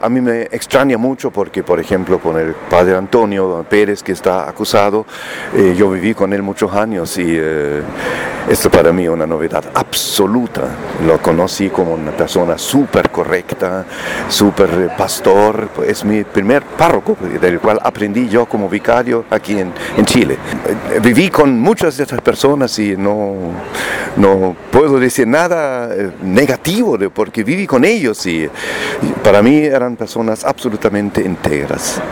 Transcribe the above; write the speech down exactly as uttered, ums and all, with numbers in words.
A mí me extraña mucho porque, por ejemplo, con el padre Antonio Pérez, que está acusado, eh, yo viví con él muchos años y eh, esto para mí es una novedad absoluta. Lo conocí como una persona súper correcta, súper pastor, es mi primer párroco, del cual aprendí yo como vicario aquí en, en Chile. Eh, viví con muchas de estas personas y no, no puedo decir nada negativo de, porque viví con ellos y, y para mí eran personas absolutamente íntegras.